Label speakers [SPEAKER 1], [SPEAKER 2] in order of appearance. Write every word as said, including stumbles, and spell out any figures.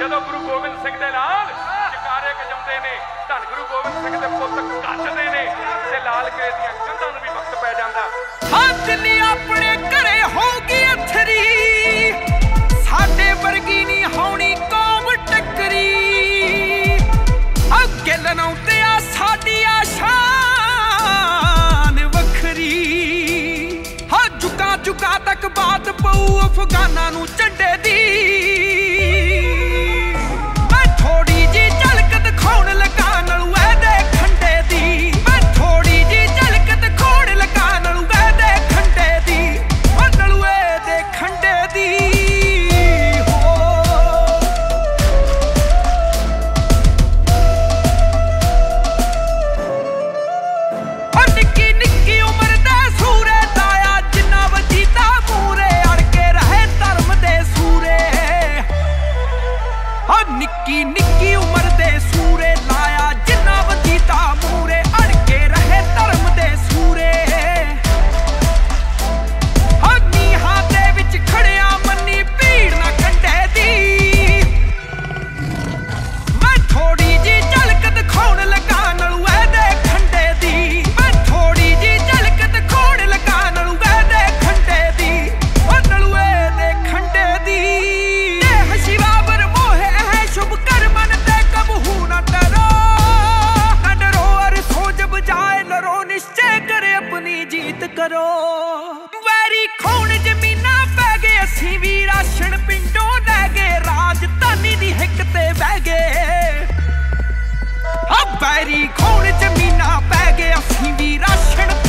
[SPEAKER 1] ਜਦੋਂ ਗੁਰੂ ਗੋਬਿੰਦ ਸਿੰਘ ਦੇ ਲਾਲ ਜਕਾਰੇ ਗਜਾਉਂਦੇ ਨੇ, ਧੰਨ ਗੁਰੂ ਗੋਬਿੰਦ ਸਿੰਘ ਦੇ ਪੁੱਤ ਗੱਜਦੇ ਨੇ ਤੇ ਲਾਲ ਕਿਲੇ ਦੀਆਂ ਕੰਧਾਂ ਨੂੰ ਵੀ ਵਕਤ ਪੈ ਜਾਂਦਾ।
[SPEAKER 2] ਹਾਂ ਜਿੰਨੀ ਆਪਣੇ ਘਰੇ ਹੋਊਗੀ ਅਥਰੀ, ਸਾਡੇ ਵਰਗੀ ਨਹੀਂ ਹੋਣੀ ਕੌਮ ਟੱਕਰੀ। ਅੱਗੇ ਲਨਾਉਂਦੇ ਆ ਸਾਡੀ ਆ ਸ਼ਾਨ ਵੱਖਰੀ। ਹਾਂ ਝੁਕਾ ਝੁਕਾ ਤੱਕ ਬਾਤ ਪਊ ਅਫਗਾਨਾਂ ਨੂੰ ਝੰਡੇ ਦੀ। ਮੈਂ ਥੋੜੀ ਜੀ ਝਲਕ ਦਿਖਾਉਣ ਲੱਗਾ ਨਲੂ ਇਹਦੇ ਖੰਡੇ ਦੀ। ਮੈਂ ਥੋੜੀ ਜੀ ਝਲਕ ਦਿਖਾਉਣ ਲੱਗਾ ਨਲੂ ਇਹਦੇ ਖੰਡੇ ਦੀ। ਉਹ ਨਲੂ ਇਹਦੇ ਖੰਡੇ ਦੀ। ਨਿੱਕੀ ਨਿੱਕੀ ਉਮਰ ਦੇ ਸੂਰੇ ਲਾਇਆ ਜਿੰਨਾ ਵਜੀਦਾ ਮੂਰੇ, ਅੜ ਕੇ ਰਹੇ ਧਰਮ ਦੇ ਸੂਰੇ। ਹਾਂ ਨੀਹਾਂ ਦੇ ਵਿੱਚ ਖੜਿਆ ਮੰਨੀ ਭੀੜ ਨਾ ਕੰਢੇ ਦੀ। ਮੈਂ ਥੋੜੀ ਜੀ ਝਲਕ ਦਿਖਾਉਣ ਲੱਗਾ ਨਲੂ ਇਹਦੇ ਖੰਡੇ ਦੀ। ਮੈਂ ਥੋੜੀ ਜੀ ਝਲਕ ਦਿਖਾਉਣ ਲੱਗਾ ਨਲੂ ਇਹਦੇ ਖੰਡੇ ਦੀ। ਉਹ ਨਲੂ ਇਹਦੇ ਖੰਡੇ ਦੀ। ਇਹ ਸ਼ਿਵਾਵਰ ਮੋਹੇ शुभ कर मन ते कबहू न डरो, न डरो और सो जब जाए लड़ो निश्चय करे अपनी जीत करो। वैरी खून जमीना पै गए असी भी राशन पिंडों लै गए, राजधानी दी हिक ते बह गए। वैरी खून जमीना पै गए असी भी राशन